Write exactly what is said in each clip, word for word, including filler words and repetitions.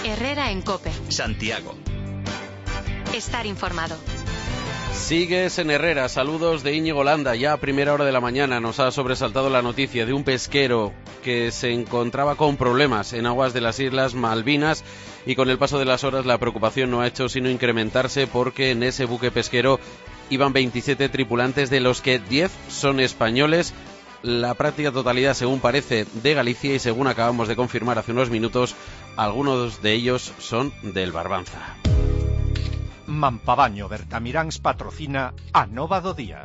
Herrera en COPE. Santiago. Estar informado. Sigues en Herrera, saludos de Íñigo Landa. Ya a primera hora de la mañana nos ha sobresaltado la noticia de un pesquero que se encontraba con problemas en aguas de las Islas Malvinas, y con el paso de las horas la preocupación no ha hecho sino incrementarse, porque en ese buque pesquero iban veintisiete tripulantes, de los que diez son españoles, la práctica totalidad, según parece, de Galicia, y según acabamos de confirmar hace unos minutos, algunos de ellos son del Barbanza. Mampabaño Bertamiráns patrocina a Nova do Día.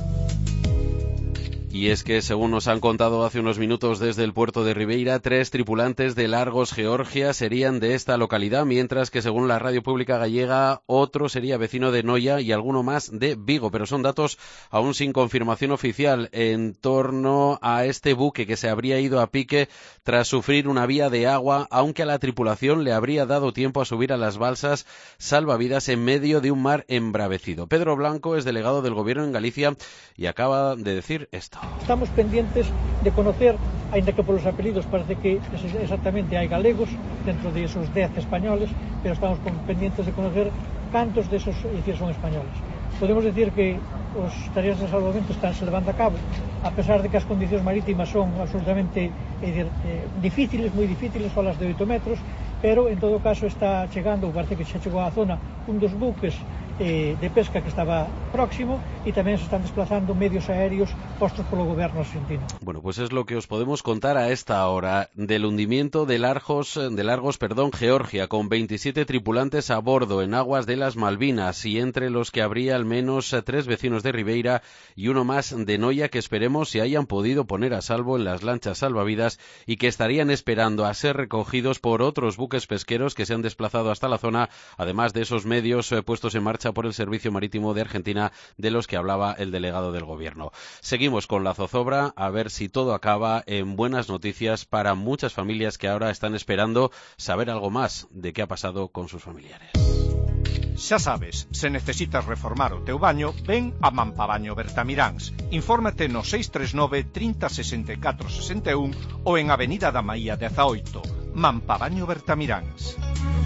Y es que, según nos han contado hace unos minutos desde el puerto de Ribeira, tres tripulantes de Largos, Georgia, serían de esta localidad, mientras que, según la radio pública gallega, otro sería vecino de Noia y alguno más de Vigo. Pero son datos aún sin confirmación oficial en torno a este buque, que se habría ido a pique tras sufrir una vía de agua, aunque a la tripulación le habría dado tiempo a subir a las balsas salvavidas en medio de un mar embravecido. Pedro Blanco es delegado del Gobierno en Galicia y acaba de decir esto. Estamos pendientes de conocer, ainda que polos apelidos parece que exactamente hai galegos dentro de esos dez españoles, pero estamos pendientes de conocer cantos de esos decir, son españoles. Podemos decir que os tareas de salvamento están se levando a cabo, a pesar de que as condicións marítimas son absolutamente eh, eh, difíciles, moi difíciles, olas de oito metros, pero en todo caso está chegando, parece que xa chegou á zona un dos buques eh, de pesca que estaba próximo, y tamén se están desplazando medios aéreos postos polo goberno argentino. Bueno, pues es lo que os podemos contar a esta hora del hundimiento de Largos, de Largos, perdón, Georgia, con veintisiete tripulantes a bordo en aguas de las Malvinas, y entre los que habría al menos tres vecinos de Ribeira y uno más de Noia, que esperemos se hayan podido poner a salvo en las lanchas salvavidas y que estarían esperando a ser recogidos por otros buques pesqueros que se han desplazado hasta la zona, además de esos medios eh, puestos en marcha por el Servicio Marítimo de Argentina, de los que hablaba el delegado del Gobierno. Seguimos con la zozobra, a ver si todo acaba en buenas noticias para muchas familias que ahora están esperando saber algo más de qué ha pasado con sus familiares. Xa sabes, se necesitas reformar o teu baño, ven a Mampabaño Bertamiráns. Infórmate no seis tres nove, trinta, sesenta e catro, sesenta e un ou en Avenida da Maía dezaoito. Mampabaño Bertamiráns.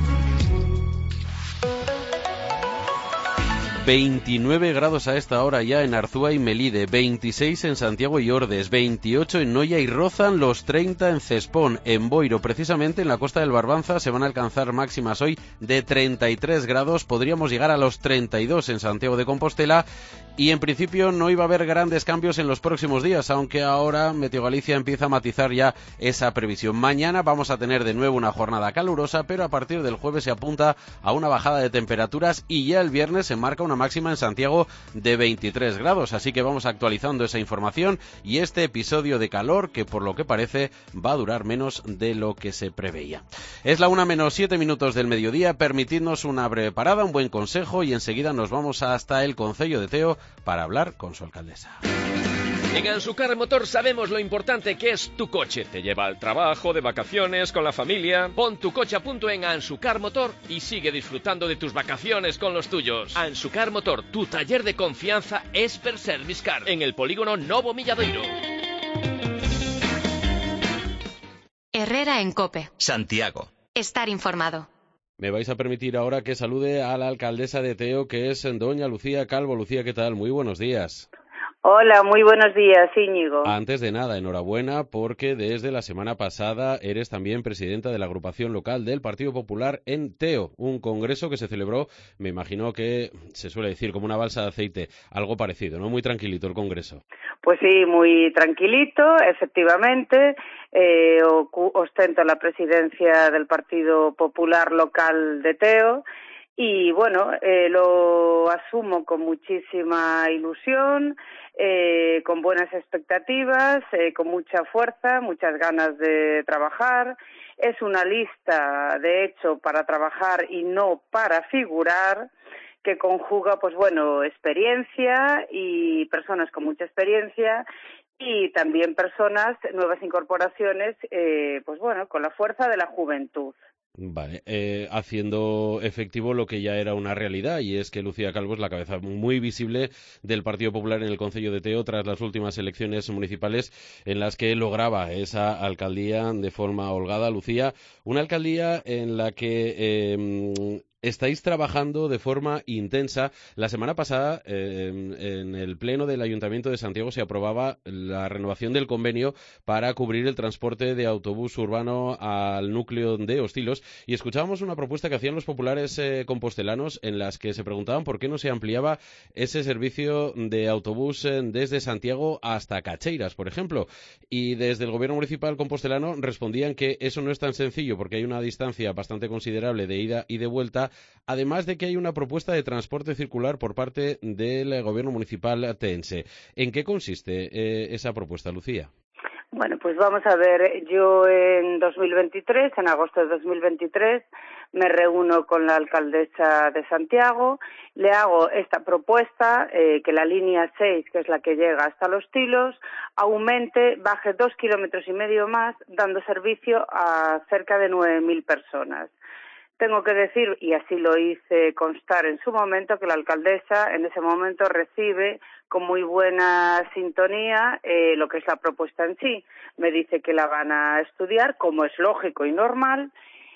veintinueve grados a esta hora ya en Arzúa y Melide, veintiséis en Santiago y Ordes, veintiocho en Noia, y rozan los treinta en Cespón. En Boiro, precisamente en la costa del Barbanza, se van a alcanzar máximas hoy de treinta y tres grados, podríamos llegar a los treinta y dos en Santiago de Compostela, y en principio no iba a haber grandes cambios en los próximos días, aunque ahora Meteo Galicia empieza a matizar ya esa previsión. Mañana vamos a tener de nuevo una jornada calurosa, pero a partir del jueves se apunta a una bajada de temperaturas, y ya el viernes se marca una máxima en Santiago de veintitrés grados, así que vamos actualizando esa información y este episodio de calor, que por lo que parece va a durar menos de lo que se preveía. Es la una menos siete minutos del mediodía, permitidnos una breve parada, un buen consejo, y enseguida nos vamos hasta el concello de Teo para hablar con su alcaldesa. En Ansucar Motor sabemos lo importante que es tu coche. Te lleva al trabajo, de vacaciones, con la familia. Pon tu coche a punto en Ansucar Motor y sigue disfrutando de tus vacaciones con los tuyos. Ansucar Motor, tu taller de confianza Esper Service Car, en el polígono Novo Milladoiro. Herrera en COPE. Santiago. Estar informado. Me vais a permitir ahora que salude a la alcaldesa de Teo, que es doña Lucía Calvo. Lucía, ¿qué tal? Muy buenos días. Hola, muy buenos días, Íñigo. Antes de nada, enhorabuena, porque desde la semana pasada eres también presidenta de la agrupación local del Partido Popular en Teo, un congreso que se celebró, me imagino que se suele decir como una balsa de aceite, algo parecido, ¿no? Muy tranquilito el congreso. Pues sí, muy tranquilito, efectivamente. Eh, ostento la presidencia del Partido Popular local de Teo. Y bueno, eh, lo asumo con muchísima ilusión, eh, con buenas expectativas, eh, con mucha fuerza, muchas ganas de trabajar. Es una lista, de hecho, para trabajar y no para figurar, que conjuga, pues bueno, experiencia y personas con mucha experiencia, y también personas, nuevas incorporaciones, eh, pues bueno, con la fuerza de la juventud. Vale, eh, haciendo efectivo lo que ya era una realidad, y es que Lucía Calvo es la cabeza muy visible del Partido Popular en el concello de Teo tras las últimas elecciones municipales en las que lograba esa alcaldía de forma holgada. Lucía, una alcaldía en la que eh, estáis trabajando de forma intensa. La semana pasada, eh, en el Pleno del Ayuntamiento de Santiago, se aprobaba la renovación del convenio para cubrir el transporte de autobús urbano al núcleo de Hostilos, y escuchábamos una propuesta que hacían los populares eh, compostelanos, en las que se preguntaban por qué no se ampliaba ese servicio de autobús eh, desde Santiago hasta Cacheiras, por ejemplo. Y desde el gobierno municipal compostelano respondían que eso no es tan sencillo, porque hay una distancia bastante considerable de ida y de vuelta, además de que hay una propuesta de transporte circular por parte del gobierno municipal tense. ¿En qué consiste eh, esa propuesta, Lucía? Bueno, pues vamos a ver, yo en dos mil veintitrés, en agosto de dos mil veintitrés, me reúno con la alcaldesa de Santiago, le hago esta propuesta, eh, que la línea seis, que es la que llega hasta Los Tilos, aumente, baje dos kilómetros y medio más, dando servicio a cerca de nueve mil personas. Tengo que decir, y así lo hice constar en su momento, que la alcaldesa en ese momento recibe con muy buena sintonía eh, lo que es la propuesta en sí. Me dice que la van a estudiar, como es lógico y normal,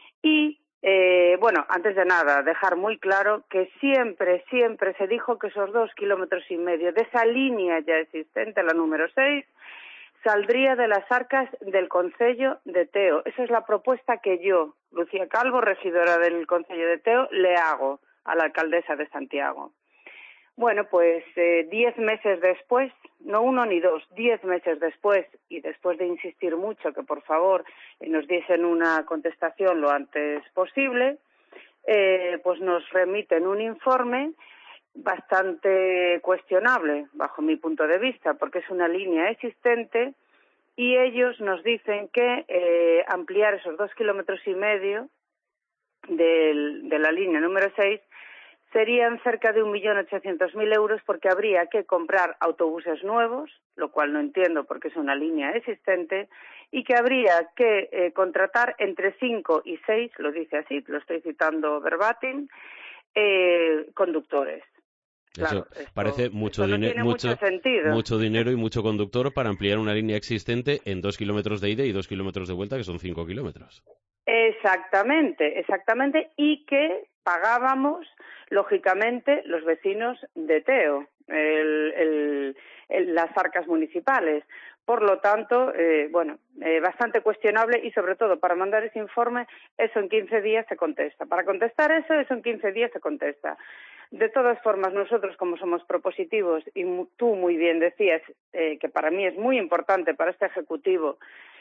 y eh, bueno, antes de nada, dejar muy claro que siempre, siempre se dijo que esos dos kilómetros y medio de esa línea ya existente, la número seis, saldría de las arcas del concello de Teo. Esa es la propuesta que yo, Lucía Calvo, regidora del concello de Teo, le hago a la alcaldesa de Santiago. Bueno, pues eh, diez meses después, no uno ni dos, diez meses después, y después de insistir mucho que por favor eh, nos diesen una contestación lo antes posible, eh, pues nos remiten un informe bastante cuestionable bajo mi punto de vista, porque es una línea existente y ellos nos dicen que eh, ampliar esos dos kilómetros y medio del, de la línea número seis serían cerca de un millón ochocientos mil euros, porque habría que comprar autobuses nuevos, lo cual no entiendo porque es una línea existente, y que habría que eh, contratar entre cinco y seis, lo dice así, lo estoy citando verbatim, eh, conductores. Eso Claro, esto, parece mucho, esto no dine- tiene mucho, mucho sentido. mucho dinero y mucho conductor para ampliar una línea existente en dos kilómetros de ida y dos kilómetros de vuelta, que son cinco kilómetros. Exactamente, exactamente, y que pagábamos, lógicamente, los vecinos de Teo, el, el, el, las arcas municipales. Por lo tanto, eh, bueno, eh, bastante cuestionable, y sobre todo para mandar ese informe, eso en quince días se contesta. Para contestar eso, eso en quince días se contesta. De todas formas, nosotros, como somos propositivos, y tú muy bien decías eh, que para mí es muy importante, para este Ejecutivo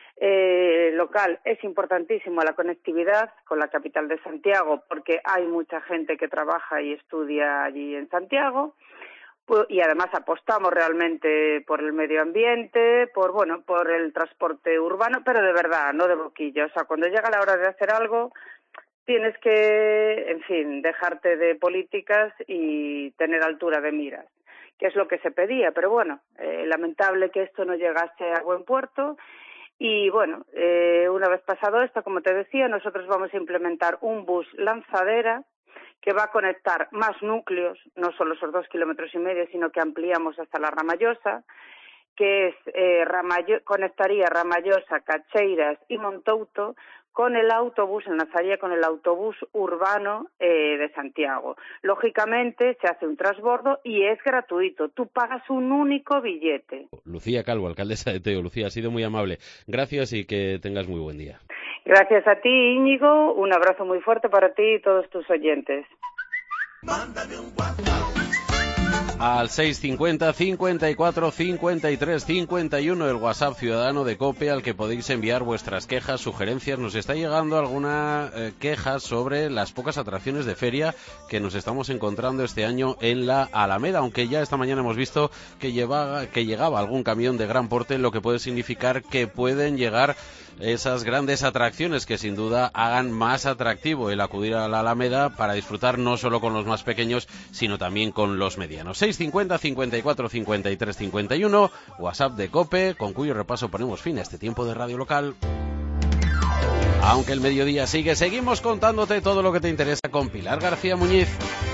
eh, local, es importantísimo la conectividad con la capital de Santiago, porque hay mucha gente que trabaja y estudia allí en Santiago, y además apostamos realmente por el medio ambiente, por bueno, por el transporte urbano, pero de verdad, no de boquilla. O sea, cuando llega la hora de hacer algo, tienes que, en fin, dejarte de políticas y tener altura de miras, que es lo que se pedía. Pero bueno, eh, lamentable que esto no llegase a buen puerto. Y bueno, eh, una vez pasado esto, como te decía, nosotros vamos a implementar un bus lanzadera que va a conectar más núcleos, no solo esos dos kilómetros y medio, sino que ampliamos hasta la Ramallosa, que es eh, Ramallo, conectaría Ramallosa, Cacheiras y Montouto con el autobús, enlazaría con el autobús urbano eh, de Santiago. Lógicamente se hace un transbordo y es gratuito, tú pagas un único billete. Lucía Calvo, alcaldesa de Teo. Lucía, ha sido muy amable. Gracias y que tengas muy buen día. Gracias a ti, Íñigo, un abrazo muy fuerte para ti y todos tus oyentes. Mándame un WhatsApp. Al seis cincuenta, cincuenta y cuatro, cincuenta y tres, cincuenta y uno, el WhatsApp ciudadano de COPE, al que podéis enviar vuestras quejas, sugerencias. Nos está llegando alguna eh, queja sobre las pocas atracciones de feria que nos estamos encontrando este año en la Alameda, aunque ya esta mañana hemos visto que, llevaba, que llegaba algún camión de gran porte, lo que puede significar que pueden llegar esas grandes atracciones que sin duda hagan más atractivo el acudir a la Alameda para disfrutar no solo con los más pequeños, sino también con los medianos. seis cincuenta, cincuenta y cuatro, cincuenta y tres, cincuenta y uno, WhatsApp de COPE, con cuyo repaso ponemos fin a este tiempo de radio local. Aunque el mediodía sigue, seguimos contándote todo lo que te interesa con Pilar García Muñiz.